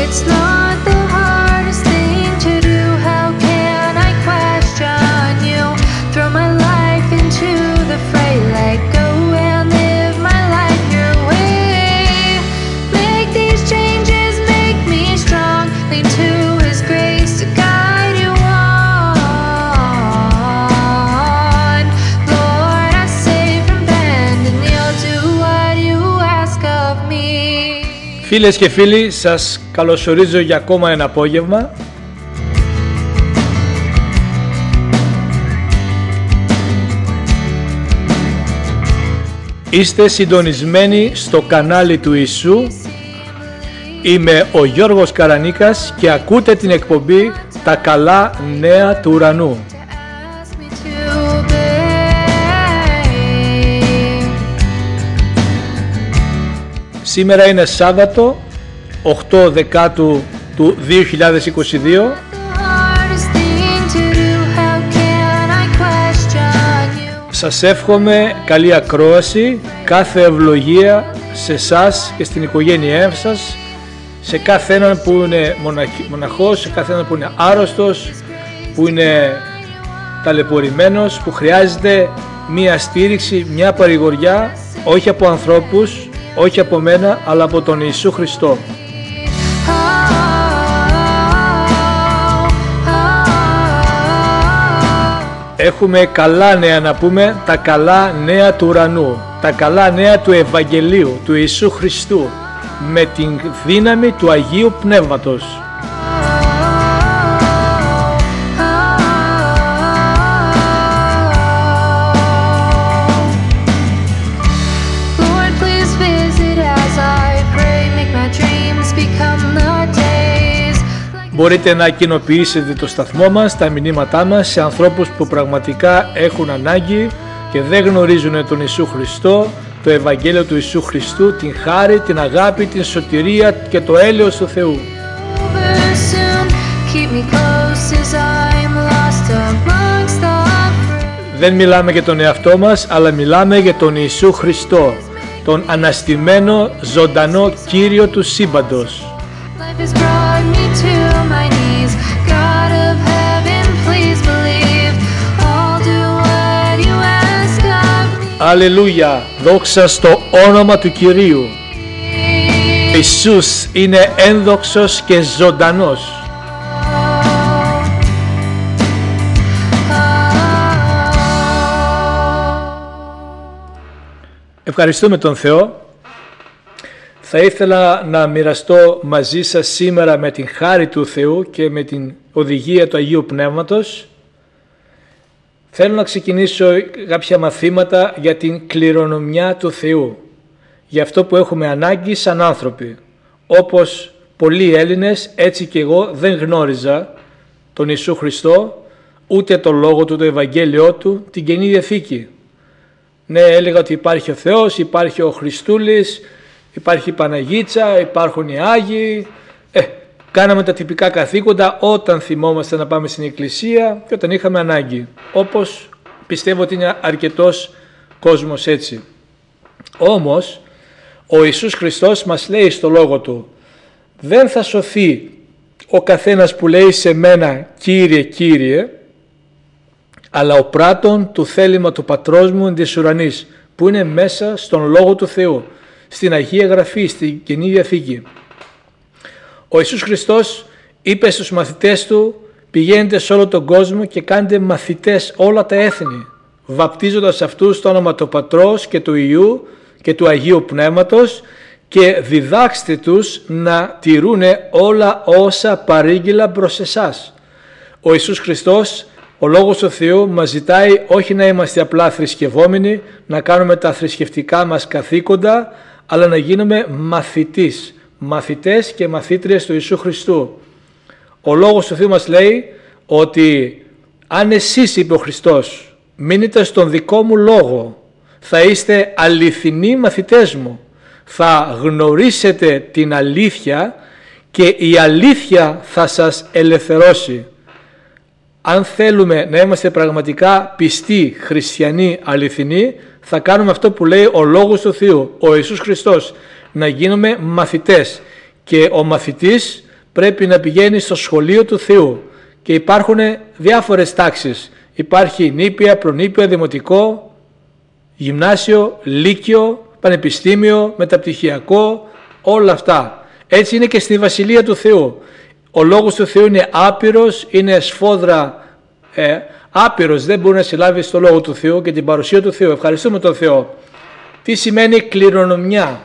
It's not the hardest thing to do. How can I question you? Throw my life into the fray, let go and live my life your way. Make these changes, make me strong. Lean to His grace to guide you on. Lord, I say from bend and kneel, do what you ask of me. Φίλες και φίλοι, σας καλωσορίζω για ακόμα ένα απόγευμα. Είστε συντονισμένοι στο κανάλι του Ιησού. Είμαι ο Γιώργος Καρανίκας και ακούτε την εκπομπή «Τα καλά νέα του ουρανού». Σήμερα είναι Σάββατο, 8 Δεκάτου του 2022. Σας εύχομαι καλή ακρόαση, κάθε ευλογία σε εσάς και στην οικογένειά σας, σε κάθε έναν που είναι μοναχός, σε κάθε έναν που είναι άρρωστος, που είναι ταλαιπωρημένος, που χρειάζεται μία στήριξη, μία παρηγοριά, όχι από ανθρώπους, όχι από μένα, αλλά από τον Ιησού Χριστό. Έχουμε καλά νέα να πούμε, τα καλά νέα του ουρανού, τα καλά νέα του Ευαγγελίου, του Ιησού Χριστού, με την δύναμη του Αγίου Πνεύματος. Μπορείτε να κοινοποιήσετε το σταθμό μας, τα μηνύματά μας σε ανθρώπους που πραγματικά έχουν ανάγκη και δεν γνωρίζουν τον Ιησού Χριστό, το Ευαγγέλιο του Ιησού Χριστού, την χάρη, την αγάπη, την σωτηρία και το έλεος του Θεού. Δεν μιλάμε για τον εαυτό μας, αλλά μιλάμε για τον Ιησού Χριστό, τον αναστημένο ζωντανό Κύριο του σύμπαντος. Αλληλούια, δόξα στο όνομα του Κυρίου. Ιησούς είναι ένδοξος και ζωντανός. Ευχαριστούμε τον Θεό. Θα ήθελα να μοιραστώ μαζί σας σήμερα με την χάρη του Θεού και με την οδηγία του Αγίου Πνεύματος. Θέλω να ξεκινήσω κάποια μαθήματα για την κληρονομιά του Θεού, για αυτό που έχουμε ανάγκη σαν άνθρωποι. Όπως πολλοί Έλληνες, έτσι και εγώ δεν γνώριζα τον Ιησού Χριστό, ούτε τον Λόγο Του, το Ευαγγέλιό Του, την Καινή Διαθήκη. Ναι, έλεγα ότι υπάρχει ο Θεός, υπάρχει ο Χριστούλης, υπάρχει η Παναγίτσα, υπάρχουν οι Άγιοι. Κάναμε τα τυπικά καθήκοντα όταν θυμόμαστε να πάμε στην εκκλησία και όταν είχαμε ανάγκη. Όπως πιστεύω ότι είναι αρκετός κόσμος έτσι. Όμως, ο Ιησούς Χριστός μας λέει στο Λόγο Του, δεν θα σωθεί ο καθένας που λέει σε μένα Κύριε, Κύριε, αλλά ο πράτων του θέλημα του Πατρός μου εν της ουρανής, που είναι μέσα στον Λόγο του Θεού, στην Αγία Γραφή, στην Καινή Διαθήκη. Ο Ιησούς Χριστός είπε στους μαθητές Του, πηγαίνετε σε όλο τον κόσμο και κάντε μαθητές όλα τα έθνη, βαπτίζοντας αυτούς στο όνομα του Πατρός και του Υιού και του Αγίου Πνεύματος και διδάξτε τους να τηρούνε όλα όσα παρήγγειλα προς εσάς. Ο Ιησούς Χριστός, ο Λόγος του Θεού, μας ζητάει όχι να είμαστε απλά θρησκευόμενοι, να κάνουμε τα θρησκευτικά μας καθήκοντα, αλλά να γίνουμε μαθητές και μαθήτριες του Ιησού Χριστού. Ο Λόγος του Θεού μας λέει ότι αν εσείς, είπε ο Χριστός, μείνετε στον δικό μου Λόγο, θα είστε αληθινοί μαθητές μου, θα γνωρίσετε την αλήθεια και η αλήθεια θα σας ελευθερώσει. Αν θέλουμε να είμαστε πραγματικά πιστοί, χριστιανοί, αληθινοί, θα κάνουμε αυτό που λέει ο Λόγος του Θεού, ο Ιησούς Χριστός, να γίνουμε μαθητές. Και ο μαθητής πρέπει να πηγαίνει στο σχολείο του Θεού και υπάρχουν διάφορες τάξεις. Υπάρχει νήπια, προνήπια, δημοτικό, γυμνάσιο, λύκειο, πανεπιστήμιο, μεταπτυχιακό, όλα αυτά. Έτσι είναι και στη Βασιλεία του Θεού. Ο Λόγος του Θεού είναι άπειρος, είναι σφόδρα άπειρος, δεν μπορεί να συλλάβει στο Λόγο του Θεού και την παρουσία του Θεού. Ευχαριστούμε τον Θεό. Τι σημαίνει κληρονομιά?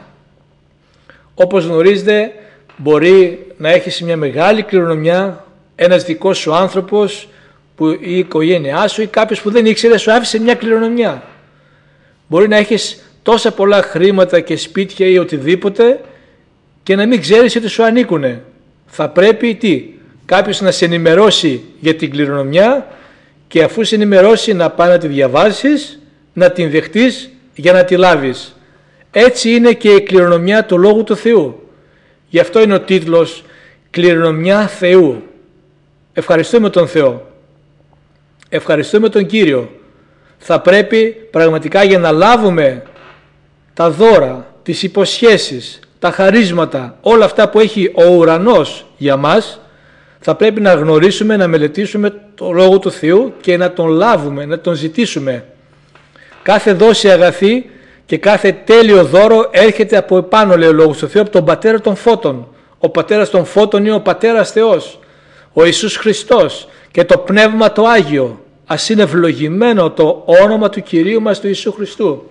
Όπως γνωρίζετε, μπορεί να έχεις μια μεγάλη κληρονομιά, ένας δικός σου άνθρωπος, που η οικογένειά σου ή κάποιος που δεν ήξερε σου άφησε μια κληρονομιά. Μπορεί να έχεις τόσα πολλά χρήματα και σπίτια ή οτιδήποτε και να μην ξέρεις ότι σου ανήκουνε. Θα πρέπει κάποιος να σε ενημερώσει για την κληρονομιά και αφού σε ενημερώσει να πάει να τη διαβάσεις, να την δεχτείς για να τη λάβεις. Έτσι είναι και η κληρονομιά του Λόγου του Θεού. Γι' αυτό είναι ο τίτλος «Κληρονομιά Θεού». Ευχαριστούμε τον Θεό. Ευχαριστούμε τον Κύριο. Θα πρέπει πραγματικά για να λάβουμε τα δώρα, τις υποσχέσεις, τα χαρίσματα, όλα αυτά που έχει ο ουρανός για μας, θα πρέπει να γνωρίσουμε, να μελετήσουμε το Λόγο του Θεού και να τον λάβουμε, να τον ζητήσουμε. Κάθε δόση αγαθή και κάθε τέλειο δώρο έρχεται από επάνω, λέει ο Λόγος του Θεού, από τον Πατέρα των Φώτων. Ο Πατέρας των Φώτων είναι ο Πατέρας Θεός, ο Ιησούς Χριστός και το Πνεύμα το Άγιο. Ας είναι ευλογημένο το όνομα του Κυρίου μας του Ιησού Χριστού.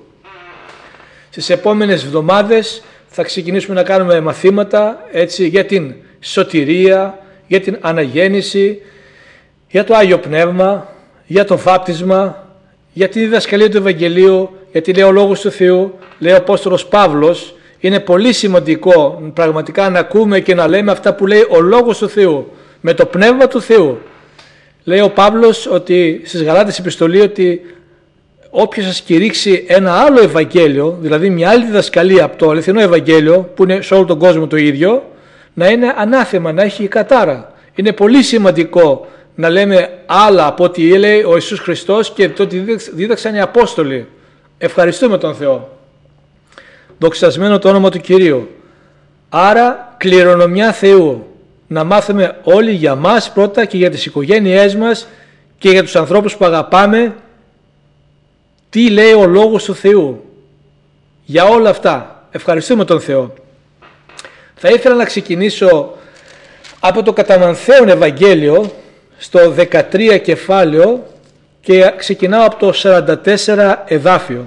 Στις επόμενες εβδομάδες θα ξεκινήσουμε να κάνουμε μαθήματα έτσι, για την σωτηρία, για την αναγέννηση, για το Άγιο Πνεύμα, για το βάπτισμα, για την διδασκαλία του Ευαγγελίου, γιατί λέει ο Λόγος του Θεού, λέει ο Απόστολος Παύλος, είναι πολύ σημαντικό πραγματικά να ακούμε και να λέμε αυτά που λέει ο Λόγος του Θεού, με το Πνεύμα του Θεού. Λέει ο Παύλος ότι στις Γαλάτες επιστολή ότι όποιος σας κηρύξει ένα άλλο Ευαγγέλιο, δηλαδή μια άλλη διδασκαλία από το αληθινό Ευαγγέλιο, που είναι σε όλο τον κόσμο το ίδιο, να είναι ανάθεμα, να έχει κατάρα. Είναι πολύ σημαντικό να λέμε άλλα από ό,τι λέει ο Ιησούς Χριστός και το ότι δίδαξαν οι Απόστολοι. Ευχαριστούμε τον Θεό. Δοξασμένο το όνομα του Κυρίου. Άρα κληρονομιά Θεού. Να μάθουμε όλοι για μας πρώτα και για τις οικογένειές μας και για τους ανθρώπους που αγαπάμε τι λέει ο Λόγος του Θεού. Για όλα αυτά. Ευχαριστούμε τον Θεό. Θα ήθελα να ξεκινήσω από το κατά Μανθαίον Ευαγγέλιο στο 13 κεφάλαιο και ξεκινάω από το 44 εδάφιο.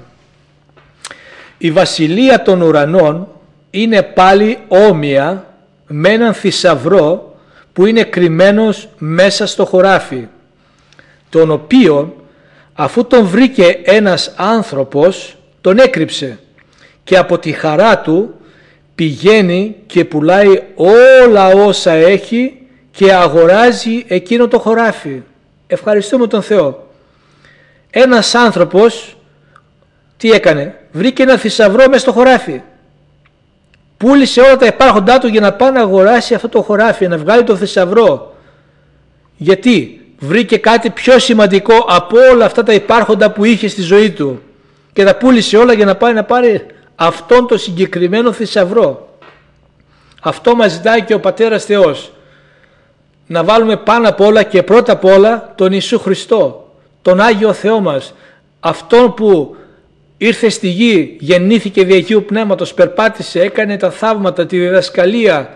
Η βασιλεία των ουρανών είναι πάλι όμοια με έναν θησαυρό που είναι κρυμμένος μέσα στο χωράφι, τον οποίον αφού τον βρήκε ένας άνθρωπος τον έκρυψε και από τη χαρά του πηγαίνει και πουλάει όλα όσα έχει και αγοράζει εκείνο το χωράφι. Ευχαριστούμε τον Θεό. Ένας άνθρωπος τι έκανε? Βρήκε ένα θησαυρό μέσα στο χωράφι. Πούλησε όλα τα υπάρχοντά του για να πάει να αγοράσει αυτό το χωράφι, να βγάλει το θησαυρό. Γιατί? Βρήκε κάτι πιο σημαντικό από όλα αυτά τα υπάρχοντα που είχε στη ζωή του και τα πούλησε όλα για να πάει να πάρει αυτόν το συγκεκριμένο θησαυρό. Αυτό μας ζητάει και ο Πατέρας Θεός. Να βάλουμε πάνω απ' όλα και πρώτα απ' όλα τον Ιησού Χριστό, τον Άγιο Θεό μας, αυτόν που ήρθε στη γη, γεννήθηκε δι' Αγίου Πνεύματος, περπάτησε, έκανε τα θαύματα, τη διδασκαλία,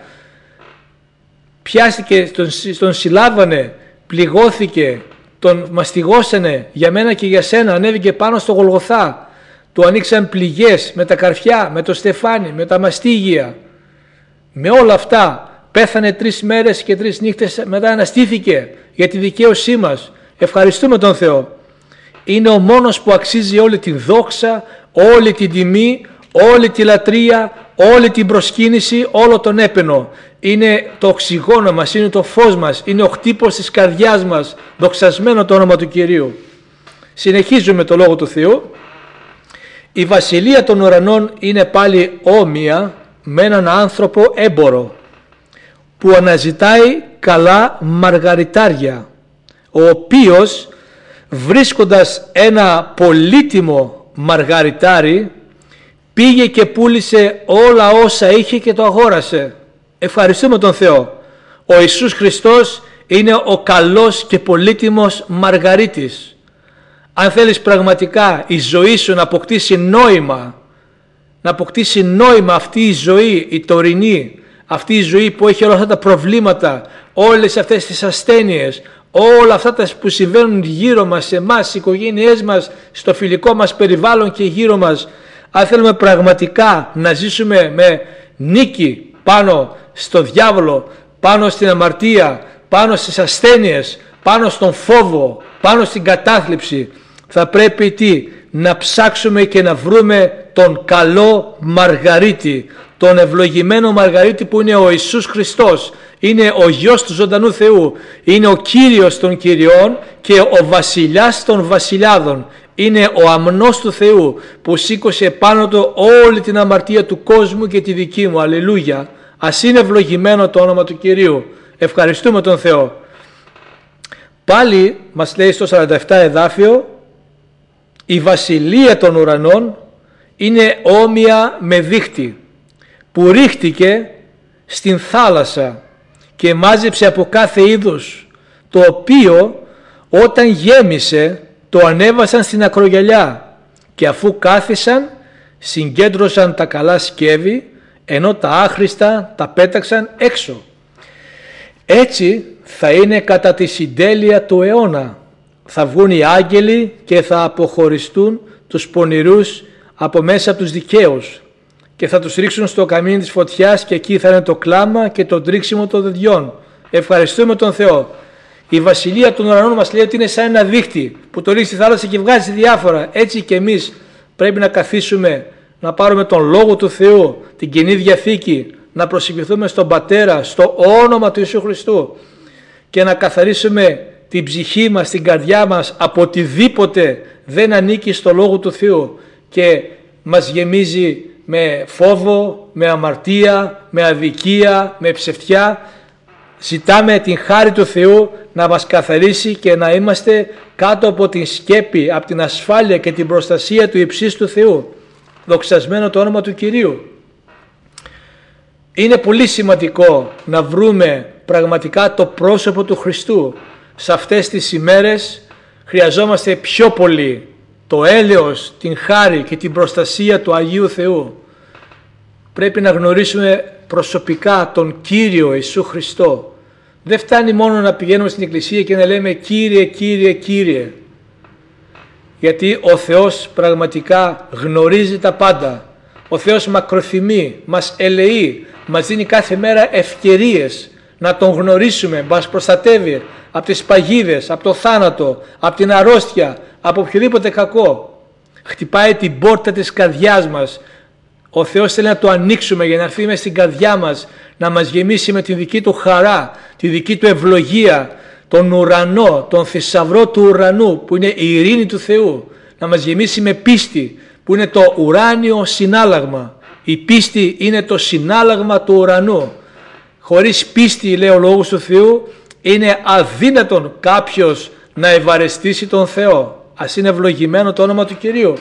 πιάστηκε, τον συλλάβανε, πληγώθηκε, τον μαστιγώσανε για μένα και για σένα, ανέβηκε πάνω στο Γολγοθά, του ανοίξαν πληγές με τα καρφιά, με το στεφάνι, με τα μαστίγια, με όλα αυτά. Πέθανε 3 μέρες και 3 νύχτες, μετά αναστήθηκε για τη δικαίωσή μας. Ευχαριστούμε τον Θεό. Είναι ο μόνος που αξίζει όλη την δόξα, όλη την τιμή, όλη τη λατρεία, όλη την προσκύνηση, όλο τον έπαινο. Είναι το οξυγόνο μας, είναι το φως μας, είναι ο χτύπος της καρδιάς μας. Δοξασμένο το όνομα του Κυρίου. Συνεχίζουμε το Λόγο του Θεού. Η βασιλεία των ουρανών είναι πάλι όμοια με έναν άνθρωπο έμπορο που αναζητάει καλά μαργαριτάρια, ο οποίος βρίσκοντας ένα πολύτιμο μαργαριτάρι πήγε και πούλησε όλα όσα είχε και το αγόρασε. Ευχαριστούμε τον Θεό. Ο Ιησούς Χριστός είναι ο καλός και πολύτιμος μαργαρίτης. Αν θέλεις πραγματικά η ζωή σου να αποκτήσει νόημα, αυτή η ζωή, η τωρινή, αυτή η ζωή που έχει όλα αυτά τα προβλήματα, όλες αυτές τις ασθένειες, όλα αυτά που συμβαίνουν γύρω μας, σε εμάς, στις οικογένειές μας, στο φιλικό μας περιβάλλον και γύρω μας, αν θέλουμε πραγματικά να ζήσουμε με νίκη πάνω στο διάβολο, πάνω στην αμαρτία, πάνω στις ασθένειες, πάνω στον φόβο, πάνω στην κατάθλιψη, θα πρέπει να ψάξουμε και να βρούμε τον καλό μαργαρίτη, τον ευλογημένο μαργαρίτη που είναι ο Ιησούς Χριστός. Είναι ο Γιος του ζωντανού Θεού, είναι ο Κύριος των Κυριών και ο Βασιλιάς των Βασιλιάδων. Είναι ο αμνός του Θεού που σήκωσε πάνω του όλη την αμαρτία του κόσμου και τη δική μου. Αλληλούια. Ας είναι ευλογημένο το όνομα του Κυρίου. Ευχαριστούμε τον Θεό. Πάλι μας λέει στο 47 εδάφιο, η βασιλεία των ουρανών είναι όμοια με δίχτυ που ρίχτηκε στην θάλασσα και μάζεψε από κάθε είδους, το οποίο όταν γέμισε το ανέβασαν στην ακρογιαλιά και αφού κάθισαν συγκέντρωσαν τα καλά σκεύη, ενώ τα άχρηστα τα πέταξαν έξω. Έτσι θα είναι κατά τη συντέλεια του αιώνα. Θα βγουν οι άγγελοι και θα αποχωριστούν τους πονηρούς από μέσα από τους δικαίους και θα τους ρίξουν στο καμίνι της φωτιάς και εκεί θα είναι το κλάμα και το τρίξιμο των δεντιών. Ευχαριστούμε τον Θεό. Η βασιλεία των ουρανών μας λέει ότι είναι σαν ένα δίχτυ που το ρίχνει στη θάλασσα και βγάζει διάφορα. Έτσι και εμείς πρέπει να καθίσουμε, να πάρουμε τον Λόγο του Θεού, την Καινή Διαθήκη, να προσευχηθούμε στον Πατέρα, στο όνομα του Ιησού Χριστού και να καθαρίσουμε την ψυχή μας, την καρδιά μας από οτιδήποτε δεν ανήκει στο Λόγο του Θεού και μας γεμίζει με φόβο, με αμαρτία, με αδικία, με ψευτιά. Ζητάμε την χάρη του Θεού να μας καθαρίσει και να είμαστε κάτω από την σκέπη, από την ασφάλεια και την προστασία του υψίστου Θεού. Δοξασμένο το όνομα του Κυρίου. Είναι πολύ σημαντικό να βρούμε πραγματικά το πρόσωπο του Χριστού. Σε αυτές τις ημέρες χρειαζόμαστε πιο πολύ το έλεος, την χάρη και την προστασία του Αγίου Θεού. Πρέπει να γνωρίσουμε προσωπικά τον Κύριο Ιησού Χριστό. Δεν φτάνει μόνο να πηγαίνουμε στην εκκλησία και να λέμε Κύριε, Κύριε, Κύριε. Γιατί ο Θεός πραγματικά γνωρίζει τα πάντα. Ο Θεός μακροθυμεί, μας ελεεί, μας δίνει κάθε μέρα ευκαιρίες να Τον γνωρίσουμε, μας προστατεύει από τις παγίδες, από το θάνατο, από την αρρώστια, από οποιοδήποτε κακό. Χτυπάει την πόρτα της καρδιάς μας. Ο Θεός θέλει να το ανοίξουμε για να έρθει μες στην καρδιά μας, να μας γεμίσει με τη δική Του χαρά, τη δική Του ευλογία, τον ουρανό, τον θησαυρό του ουρανού που είναι η ειρήνη του Θεού, να μας γεμίσει με πίστη που είναι το ουράνιο συνάλλαγμα. Η πίστη είναι το συνάλλαγμα του ουρανού. Χωρίς πίστη, λέει ο Λόγος του Θεού, είναι αδύνατον κάποιος να ευαρεστήσει τον Θεό. Ας είναι ευλογημένο το όνομα του Κυρίου.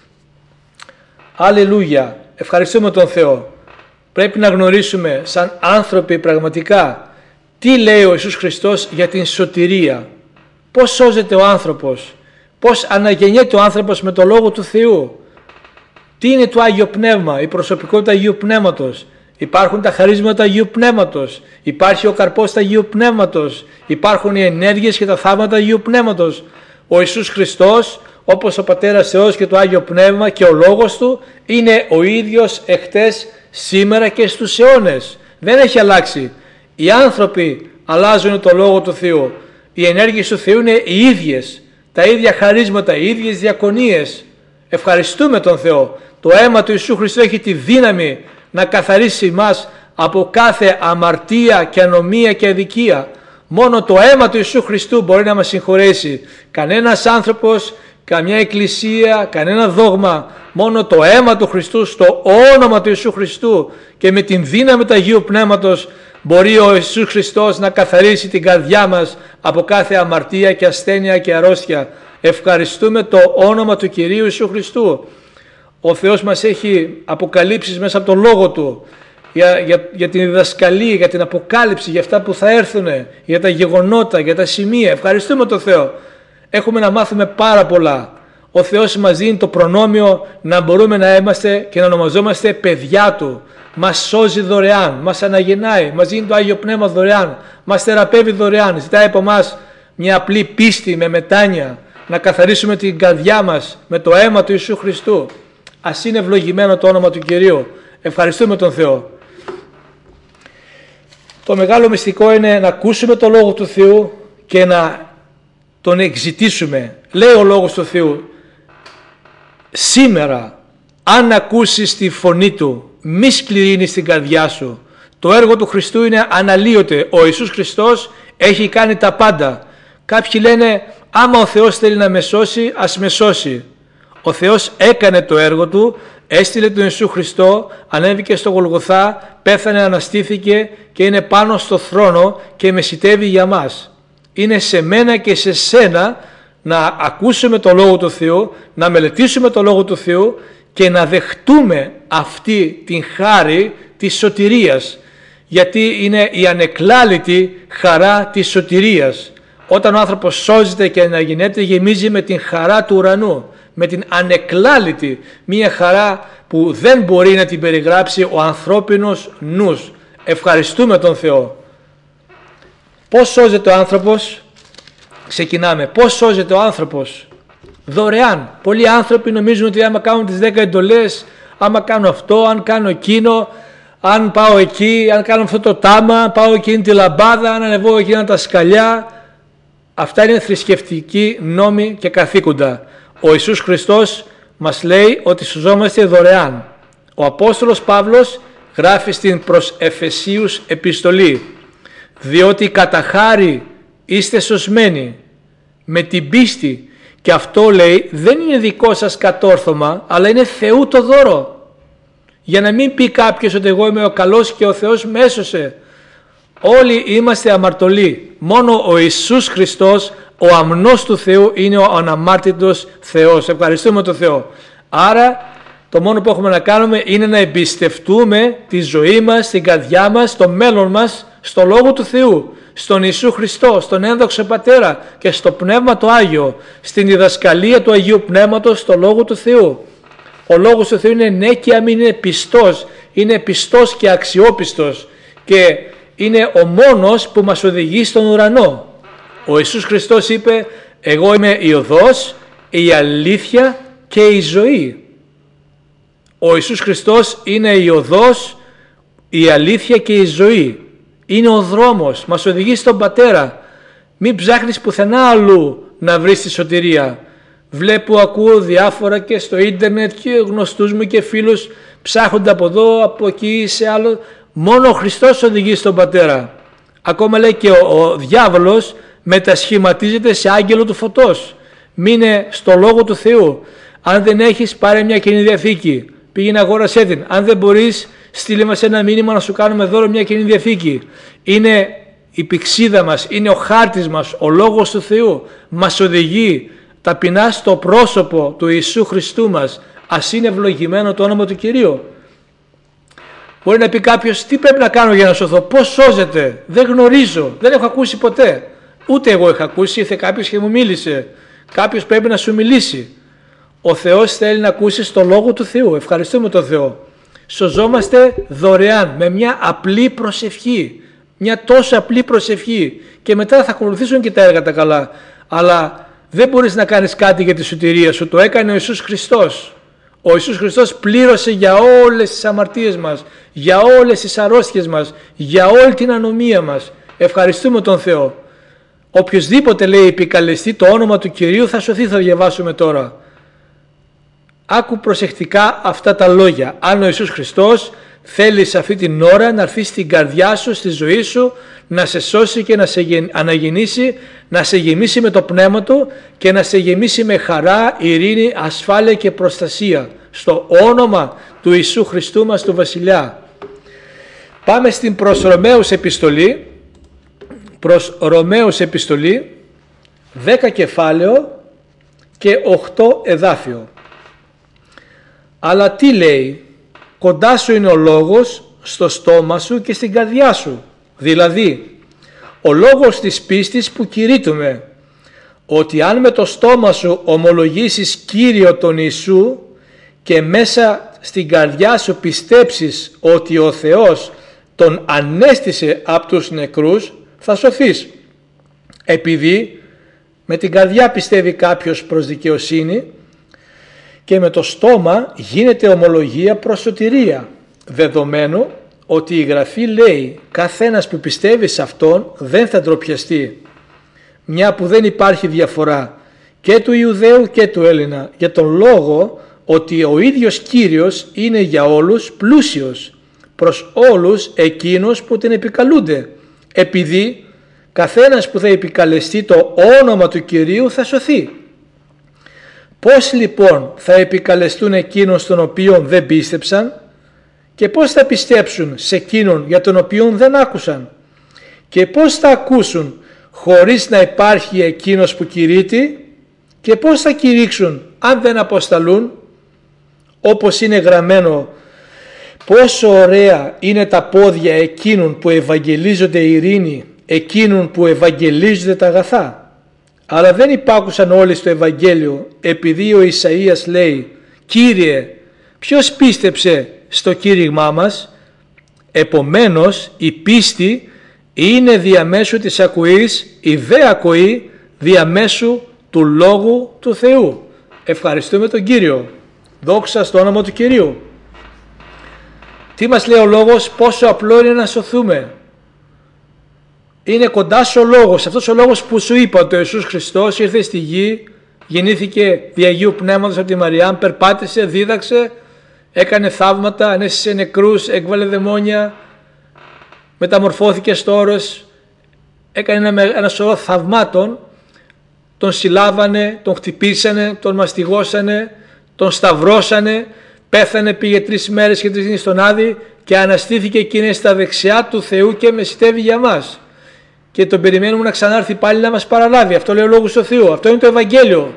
Αλληλούια. Ευχαριστούμε τον Θεό. Πρέπει να γνωρίσουμε σαν άνθρωποι πραγματικά τι λέει ο Ιησούς Χριστός για την σωτηρία. Πώς σώζεται ο άνθρωπος. Πώς αναγεννιέται ο άνθρωπος με το Λόγο του Θεού. Τι είναι το Άγιο Πνεύμα, η προσωπικότητα Αγίου Πνεύματος. Υπάρχουν τα χαρίσματα Αγίου Πνεύματος. Υπάρχει ο καρπός του Αγίου Πνεύματος. Υπάρχουν οι ενέργειες και τα θαύματα Αγίου Πνεύματος. Ο Ιησούς Χριστός, όπως ο Πατέρας Θεός και το Άγιο Πνεύμα και ο Λόγος Του, είναι ο ίδιος εχθές, σήμερα και στους αιώνες. Δεν έχει αλλάξει. Οι άνθρωποι αλλάζουν το Λόγο του Θεού. Οι ενέργειες του Θεού είναι οι ίδιες. Τα ίδια χαρίσματα, οι ίδιες διακονίες. Ευχαριστούμε τον Θεό. Το αίμα του Ιησού Χριστού έχει τη δύναμη να καθαρίσει μας από κάθε αμαρτία και ανομία και αδικία. Μόνο το αίμα του Ιησού Χριστού μπορεί να μας συγχωρέσει. Κανένας άνθρωπος, καμιά εκκλησία, κανένα δόγμα. Μόνο το αίμα του Χριστού, στο όνομα του Ιησού Χριστού και με την δύναμη του Αγίου Πνεύματος μπορεί ο Ιησούς Χριστός να καθαρίσει την καρδιά μας από κάθε αμαρτία και ασθένεια και αρρώστια. Ευχαριστούμε το όνομα του Κυρίου Ιησού Χριστού. Ο Θεός μας έχει αποκαλύψει μέσα από τον Λόγο Του. για την διδασκαλία, για την αποκάλυψη, για αυτά που θα έρθουν, για τα γεγονότα, για τα σημεία. Ευχαριστούμε τον Θεό. Έχουμε να μάθουμε πάρα πολλά. Ο Θεός μας δίνει το προνόμιο να μπορούμε να είμαστε και να ονομαζόμαστε παιδιά Του. Μας σώζει δωρεάν, μας αναγεννάει, μας δίνει το Άγιο Πνεύμα δωρεάν, μας θεραπεύει δωρεάν. Ζητάει από εμάς μια απλή πίστη με μετάνοια, να καθαρίσουμε την καρδιά μας με το αίμα του Ιησού Χριστού. Ας είναι ευλογημένο το όνομα του Κυρίου. Ευχαριστούμε τον Θεό. Το μεγάλο μυστικό είναι να ακούσουμε το Λόγο του Θεού και να τον εξητήσουμε. Λέει ο Λόγος του Θεού, σήμερα αν ακούσεις τη φωνή Του, μη σκληρύνεις την καρδιά σου. Το έργο του Χριστού είναι αναλύωτε. Ο Ιησούς Χριστός έχει κάνει τα πάντα. Κάποιοι λένε, άμα ο Θεός θέλει να με σώσει, ας με σώσει. Ο Θεός έκανε το έργο Του, έστειλε τον Ιησού Χριστό, ανέβηκε στο Γολγοθά, πέθανε, αναστήθηκε και είναι πάνω στο θρόνο και μεσιτεύει για μας. Είναι σε μένα και σε σένα να ακούσουμε το Λόγο του Θεού, να μελετήσουμε το Λόγο του Θεού και να δεχτούμε αυτή την χάρη της σωτηρίας, γιατί είναι η ανεκλάλητη χαρά της σωτηρίας. Όταν ο άνθρωπος σώζεται και αναγεννιέται, γεμίζει με την χαρά του ουρανού, με την ανεκλάλητη, μια χαρά που δεν μπορεί να την περιγράψει ο ανθρώπινος νους. Ευχαριστούμε τον Θεό. Πώς σώζεται ο άνθρωπος? Ξεκινάμε. Πώς σώζεται ο άνθρωπος? Δωρεάν. Πολλοί άνθρωποι νομίζουν ότι άμα κάνουν τις 10 εντολές, άμα κάνω αυτό, αν κάνω εκείνο, αν πάω εκεί, αν κάνω αυτό το τάμα, πάω εκείνη τη λαμπάδα, αν ανεβώ εκείνα τα σκαλιά. Αυτά είναι θρησκευτικοί νόμοι και καθήκοντα. Ο Ιησούς Χριστός μας λέει ότι σωζόμαστε δωρεάν. Ο Απόστολος Παύλος γράφει στην προς Εφεσίους επιστολή, διότι κατά χάρη είστε σωσμένοι με την πίστη, και αυτό λέει δεν είναι δικό σας κατόρθωμα, αλλά είναι Θεού το δώρο. Για να μην πει κάποιος ότι εγώ είμαι ο καλός και ο Θεός με έσωσε. Όλοι είμαστε αμαρτωλοί. Μόνο ο Ιησούς Χριστός, ο αμνός του Θεού, είναι ο αναμάρτητος Θεός. Ευχαριστούμε τον Θεό. Άρα το μόνο που έχουμε να κάνουμε είναι να εμπιστευτούμε τη ζωή μας, την καρδιά μας, το μέλλον μας στο Λόγο του Θεού, στον Ιησού Χριστό, στον ένδοξο Πατέρα και στο Πνεύμα το Άγιο, στην διδασκαλία του Αγίου Πνεύματος, στο Λόγο του Θεού. Ο Λόγος του Θεού είναι ναι και αμήν, είναι πιστός και αξιόπιστος και είναι ο μόνος που μας οδηγεί στον ουρανό. Ο Ιησούς Χριστός είπε, εγώ είμαι η οδός, η αλήθεια και η ζωή. Ο Ιησούς Χριστός είναι η οδός, η αλήθεια και η ζωή. Είναι ο δρόμος, μας οδηγεί στον Πατέρα. Μην ψάχνεις πουθενά αλλού να βρεις τη σωτηρία. Βλέπω, ακούω διάφορα και στο ίντερνετ και γνωστούς μου και φίλους ψάχνονται από εδώ, από εκεί, σε άλλο. Μόνο ο Χριστός οδηγεί στον Πατέρα. Ακόμα λέει και ο διάβολος μετασχηματίζεται σε άγγελο του φωτός. Μείνε στο Λόγο του Θεού. Αν δεν έχεις, πάρε μια Καινή Διαθήκη. Πήγαινε αγόρασέ την. Αν δεν μπορείς, στείλε μας ένα μήνυμα να σου κάνουμε δώρο μια Καινή Διαθήκη. Είναι η πηξίδα μας, είναι ο χάρτης μας, ο Λόγος του Θεού. Μας οδηγεί ταπεινά στο πρόσωπο του Ιησού Χριστού μας. Ας είναι ευλογημένο το όνομα του Κυρίου. Μπορεί να πει κάποιος, τι πρέπει να κάνω για να σωθώ, πώς σώζεται, δεν γνωρίζω, δεν έχω ακούσει ποτέ. Ούτε εγώ είχα ακούσει, ήρθε κάποιος και μου μίλησε. Κάποιος πρέπει να σου μιλήσει. Ο Θεός θέλει να ακούσεις το Λόγο του Θεού. Ευχαριστούμε τον Θεό. Σωζόμαστε δωρεάν με μια απλή προσευχή. Μια τόσο απλή προσευχή. Και μετά θα ακολουθήσουν και τα έργα τα καλά. Αλλά δεν μπορείς να κάνεις κάτι για τη σωτηρία σου. Το έκανε ο Ιησούς Χριστός. Ο Ιησούς Χριστός πλήρωσε για όλες τις αμαρτίες μας, για όλες τις αρρώστιες μας, για όλη την ανομία μας. Ευχαριστούμε τον Θεό. Οποιοσδήποτε λέει επικαλεστεί το όνομα του Κυρίου θα σωθεί, θα διαβάσουμε τώρα. Άκου προσεκτικά αυτά τα λόγια. Αν ο Ιησούς Χριστός θέλει σε αυτή την ώρα να έρθει στην καρδιά σου, στη ζωή σου, να σε σώσει και να σε αναγεννήσει, να σε γεμίσει με το πνεύμα Του και να σε γεμίσει με χαρά, ειρήνη, ασφάλεια και προστασία. Στο όνομα του Ιησού Χριστού μας του Βασιλιά. Πάμε στην προς Ρωμαίους επιστολή. Προς Ρωμαίους επιστολή 10 κεφάλαιο και 8 εδάφιο. Αλλά τι λέει? Κοντά σου είναι ο λόγος, στο στόμα σου και στην καρδιά σου. Δηλαδή, ο λόγος της πίστης που κηρύττουμε, ότι αν με το στόμα σου ομολογήσεις Κύριο τον Ιησού και μέσα στην καρδιά σου πιστέψεις ότι ο Θεός τον ανέστησε από τους νεκρούς, θα σωθείς. Επειδή με την καρδιά πιστεύει κάποιος προς δικαιοσύνη και με το στόμα γίνεται ομολογία προς σωτηρία, δεδομένου ότι η Γραφή λέει καθένας που πιστεύει σε Αυτόν δεν θα ντροπιαστεί, μια που δεν υπάρχει διαφορά και του Ιουδαίου και του Έλληνα, για τον λόγο ότι ο ίδιος Κύριος είναι για όλους πλούσιος προς όλους εκείνους που την επικαλούνται, επειδή καθένας που θα επικαλεστεί το όνομα του Κυρίου θα σωθεί. Πώς λοιπόν θα επικαλεστούν εκείνους τον οποίον δεν πίστεψαν και πώς θα πιστέψουν σε εκείνον για τον οποίον δεν άκουσαν και πώς θα ακούσουν χωρίς να υπάρχει εκείνος που κηρύττει και πώς θα κηρύξουν αν δεν αποσταλούν, όπως είναι γραμμένο πόσο ωραία είναι τα πόδια εκείνων που ευαγγελίζονται ειρήνη, εκείνων που ευαγγελίζονται τα αγαθά. Αλλά δεν υπάκουσαν όλοι στο Ευαγγέλιο, επειδή ο Ισαΐας λέει «Κύριε, ποιος πίστεψε στο κήρυγμά μας?» Επομένως η πίστη είναι διαμέσου της ακοής, η δε ακοή διαμέσου του Λόγου του Θεού. Ευχαριστούμε τον Κύριο. Δόξα στο όνομα του Κυρίου. Τι μας λέει ο Λόγος? Πόσο απλό είναι να σωθούμε. Είναι κοντά σου ο Λόγος, αυτός ο Λόγος που σου είπα, ότι ο Ιησούς Χριστός ήρθε στη γη, γεννήθηκε δι' Αγίου Πνεύματος από τη Μαριάμ, περπάτησε, δίδαξε, έκανε θαύματα, ανέστησε νεκρούς, έκβαλε δαιμόνια, μεταμορφώθηκε στο όρος, έκανε ένα σωρό θαυμάτων, τον συλλάβανε, τον χτυπήσανε, τον μαστιγώσανε, τον σταυρώσανε, πέθανε, πήγε 3 μέρες και 3 νύχτες στον Άδη και αναστήθηκε και είναι στα δεξιά του Θεού και μεσητεύει για μας. Και τον περιμένουμε να ξανάρθει πάλι να μας παραλάβει. Αυτό λέει ο Λόγος του Θεού. Αυτό είναι το Ευαγγέλιο.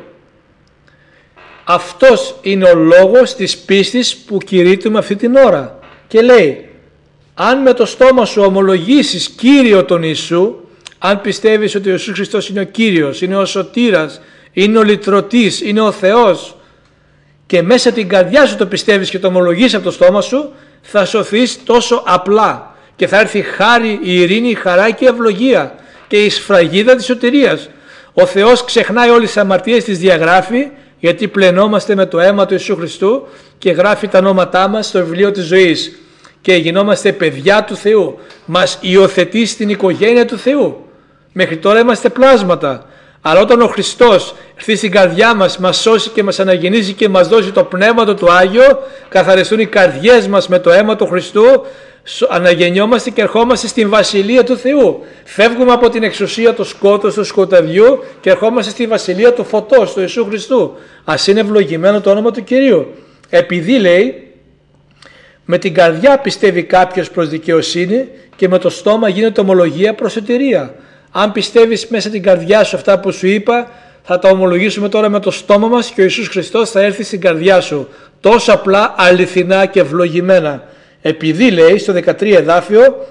Αυτός είναι ο λόγος της πίστης που κηρύττουμε αυτή την ώρα. Και λέει, αν με το στόμα σου ομολογήσεις Κύριο τον Ιησού, αν πιστεύεις ότι ο Ιησούς Χριστός είναι ο Κύριος, είναι ο Σωτήρας, είναι ο Λυτρωτής, είναι ο Θεός, και μέσα την καρδιά σου το πιστεύεις και το ομολογείς από το στόμα σου, θα σωθείς τόσο απλά. Και θα έρθει χάρη, η ειρήνη, η χαρά και η ευλογία και η σφραγίδα της σωτηρίας. Ο Θεός ξεχνάει όλες τις αμαρτίες, τις διαγράφει, γιατί πλενόμαστε με το αίμα του Ιησού Χριστού και γράφει τα ονόματά μας στο βιβλίο της ζωής και γινόμαστε παιδιά του Θεού. Μας υιοθετεί στην οικογένεια του Θεού. Μέχρι τώρα είμαστε πλάσματα. Αλλά όταν ο Χριστός έρθει στην καρδιά μας, μας σώσει και μας αναγεννήσει και μας δώσει το Πνεύμα του Άγιο, καθαριστούν οι καρδιές μας με το αίμα του Χριστού, αναγεννιόμαστε και ερχόμαστε στην Βασιλεία του Θεού. Φεύγουμε από την εξουσία του σκότους, του σκοταδιού και ερχόμαστε στη Βασιλεία του φωτός, του Ιησού Χριστού. Ας είναι ευλογημένο το όνομα του Κυρίου. Επειδή λέει, με την καρδιά πιστεύει κάποιος προς δικαιοσύνη και με το στόμα γίνεται ομολογία προς σωτηρία. Αν πιστεύεις μέσα την καρδιά σου αυτά που σου είπα, θα τα ομολογήσουμε τώρα με το στόμα μας και ο Ιησούς Χριστός θα έρθει στην καρδιά σου. Τόσο απλά, αληθινά και ευλογημένα. Επειδή λέει στο 13 εδάφιο,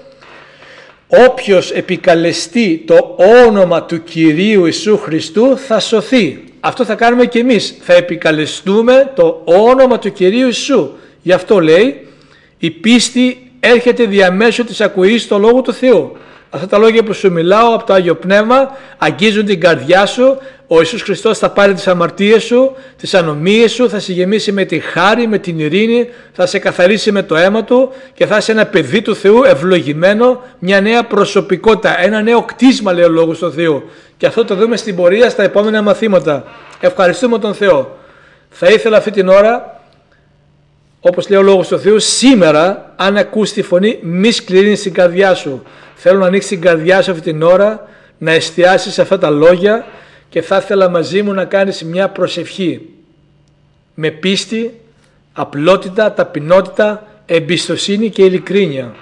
όποιος επικαλεστεί το όνομα του Κυρίου Ιησού Χριστού θα σωθεί. Αυτό θα κάνουμε και εμείς. Θα επικαλεστούμε το όνομα του Κυρίου Ιησού. Γι' αυτό λέει, η πίστη έρχεται διαμέσου της ακοής στο Λόγο του Θεού. Αυτά τα λόγια που σου μιλάω από το Άγιο Πνεύμα αγγίζουν την καρδιά σου. Ο Ιησούς Χριστός θα πάρει τις αμαρτίες σου, τις ανομίες σου, θα σε γεμίσει με τη χάρη, με την ειρήνη, θα σε καθαρίσει με το αίμα του και θα είσαι ένα παιδί του Θεού ευλογημένο, μια νέα προσωπικότητα, ένα νέο κτίσμα, λέει ο Λόγος του Θεού. Και αυτό το δούμε στην πορεία στα επόμενα μαθήματα. Ευχαριστούμε τον Θεό. Θα ήθελα αυτή την ώρα, όπως λέει ο Λόγος του Θεού, σήμερα, αν ακούς τη φωνή, μη σκληρύνεις την καρδιά σου. Θέλω να ανοίξει την καρδιά σου αυτή την ώρα, να εστιάσεις σε αυτά τα λόγια και θα ήθελα μαζί μου να κάνεις μια προσευχή με πίστη, απλότητα, ταπεινότητα, εμπιστοσύνη και ειλικρίνεια.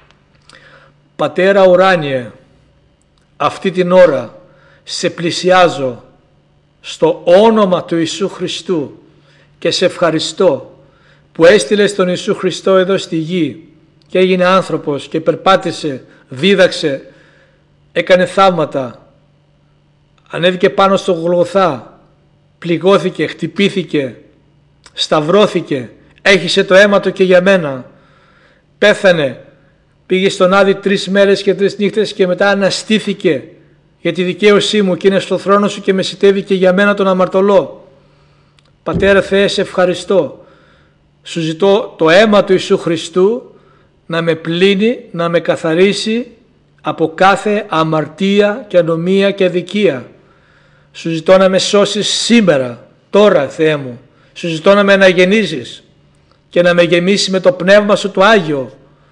Πατέρα ουράνιε, αυτή την ώρα σε πλησιάζω στο όνομα του Ιησού Χριστού και σε ευχαριστώ που έστειλες τον Ιησού Χριστό εδώ στη γη και έγινε άνθρωπος και περπάτησε, δίδαξε, έκανε θαύματα, ανέβηκε πάνω στο Γολγοθά, πληγώθηκε, χτυπήθηκε, σταυρώθηκε, έχισε το αίμα του και για μένα, πέθανε, πήγε στον Άδη 3 μέρες και 3 νύχτες και μετά αναστήθηκε για τη δικαίωσή μου και είναι στο θρόνο σου και μεσητεύει και για μένα τον αμαρτωλό. Πατέρα Θεέ, σε ευχαριστώ. Σου ζητώ το αίμα του Ιησού Χριστού να με πλύνει, να με καθαρίσει από κάθε αμαρτία και ανομία και αδικία. Σου ζητώ να με σώσεις σήμερα, τώρα Θεέ μου. Σου ζητώ να με αναγεννήσεις και να με γεμίσει με το πνεύμα σου το Άγιο.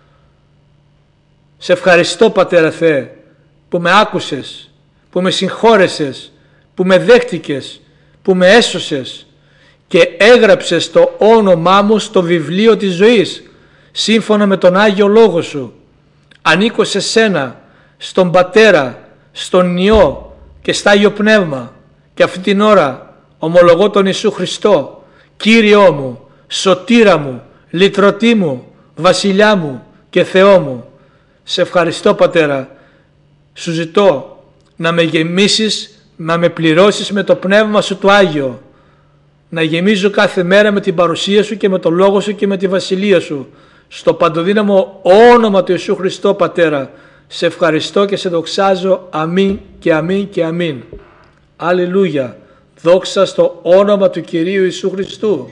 Σε ευχαριστώ Πατέρα Θεέ που με άκουσες, που με συγχώρεσες, που με δέχτηκες, που με έσωσες και έγραψες το όνομά μου στο βιβλίο της ζωής σύμφωνα με τον Άγιο Λόγο σου. Ανήκω σε σένα, στον Πατέρα, στον Υιό και στα Άγιο Πνεύμα και αυτή την ώρα ομολογώ τον Ιησού Χριστό, Κύριό μου, Σωτήρα μου, Λυτρωτή μου, Βασιλιά μου και Θεό μου. Σε ευχαριστώ Πατέρα, σου ζητώ να με γεμίσεις, να με πληρώσεις με το Πνεύμα σου το Άγιο, να γεμίζω κάθε μέρα με την παρουσία σου και με το Λόγο σου και με τη Βασιλεία σου. Στο παντοδύναμο όνομα του Ιησού Χριστό Πατέρα, σε ευχαριστώ και σε δοξάζω. Αμήν και αμήν και αμήν. Αλληλούια. Δόξα στο όνομα του Κυρίου Ιησού Χριστού.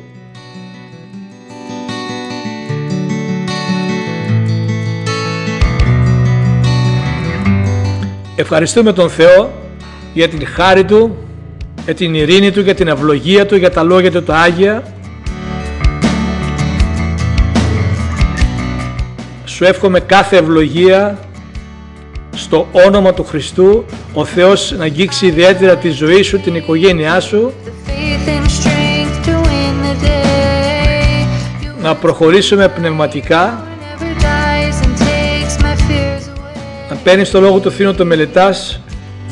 Ευχαριστούμε τον Θεό για την χάρη Του, για την ειρήνη Του, για την ευλογία Του, για τα λόγια Του τα Άγια. Σου εύχομαι κάθε ευλογία στο όνομα του Χριστού, ο Θεός να αγγίξει ιδιαίτερα τη ζωή σου, την οικογένειά σου, να προχωρήσουμε πνευματικά, να παίρνεις το Λόγο του Θεού, να το μελετάς,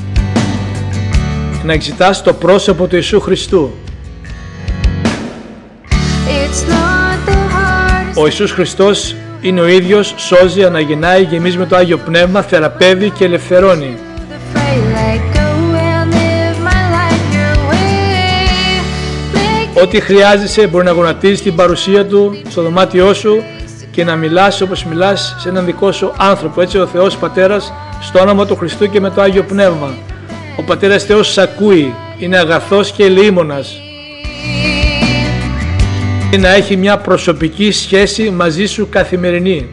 να εξετάσεις το πρόσωπο του Ιησού Χριστού. Ο Ιησούς Χριστός είναι ο ίδιος, σώζει, αναγεννάει, γεμίζει με το Άγιο Πνεύμα, θεραπεύει και ελευθερώνει. Ό,τι χρειάζεσαι μπορεί να γονατίζεις την παρουσία Του στο δωμάτιό σου και να μιλάς όπως μιλάς σε έναν δικό σου άνθρωπο. Έτσι ο Θεός Πατέρας στο όνομα του Χριστού και με το Άγιο Πνεύμα. Ο Πατέρας Θεός σ' ακούει, είναι αγαθός και ελεήμονας. Να έχει μια προσωπική σχέση μαζί σου καθημερινή.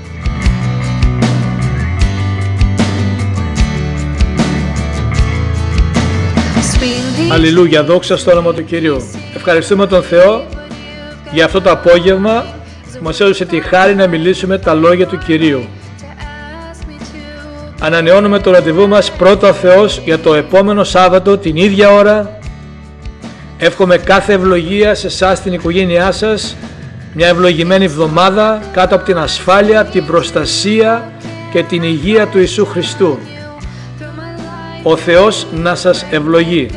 Αλληλούια, δόξα στο όνομα του Κυρίου. Ευχαριστούμε τον Θεό για αυτό το απόγευμα που μας έδωσε τη χάρη να μιλήσουμε τα λόγια του Κυρίου. Ανανεώνουμε το ραντεβού μας πρώτα ο Θεός για το επόμενο Σάββατο την ίδια ώρα. Εύχομαι κάθε ευλογία σε εσάς, την οικογένειά σας, μια ευλογημένη εβδομάδα κάτω από την ασφάλεια, την προστασία και την υγεία του Ιησού Χριστού. Ο Θεός να σας ευλογεί.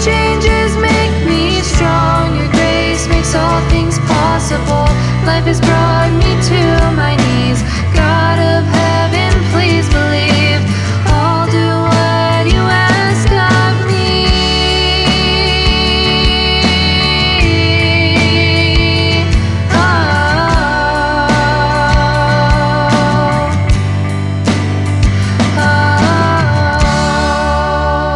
Life is